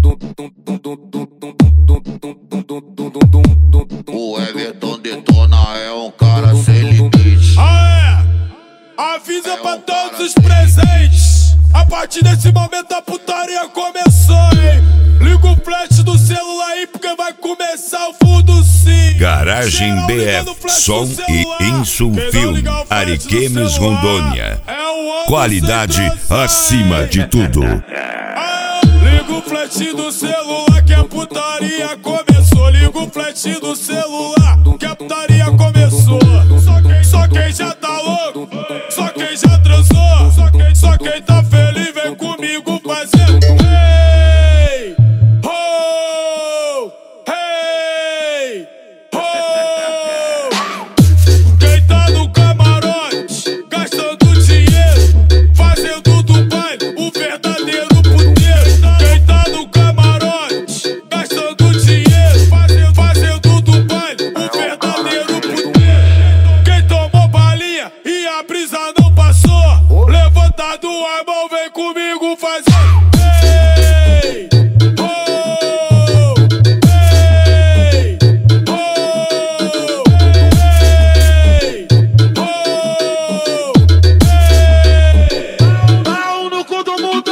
O Everton Detona é um cara sem limite. Avisa pra todos os presentes. A partir desse momento a putaria começou, hein? Liga o flash do celular aí porque vai começar o fundo sim. Garagem BF, som e Insulfilme, Ariquemes, Rondônia. Qualidade acima de tudo. Liga o flash do celular que a putaria começou. Liga o flash do celular que a putaria começou. Só quem já tá louco, só quem já transou, só quem tá feliz vem comigo fazendo. Hey, ho, hey, ho. Quem tá no camarote, gastando dinheiro, fazendo do baile o verdadeiro puteiro. Quem tá no camarote, gastando dinheiro, fazendo do baile o verdadeiro puteiro. Quem tomou balinha e a brisa não passou, levantado a mão, vem comigo fazer. Hey, ho, hey, ho, hey, ho, hey. Pau no cu do mundo.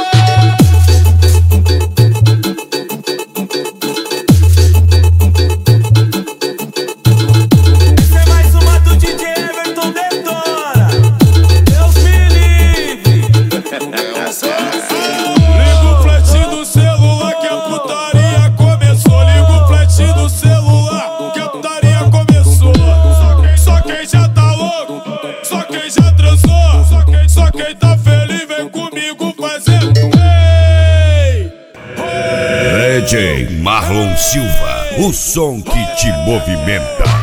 Esse é mais uma do DJ Everton Detona. Deus me livre. Liga o flash do celular que a putaria começou. Liga o flash do celular que a putaria começou. Só quem já tá louco, só quem já transou, só quem tá feliz vem comigo fazendo. Hey, DJ Marlon Silva, o som que te movimenta.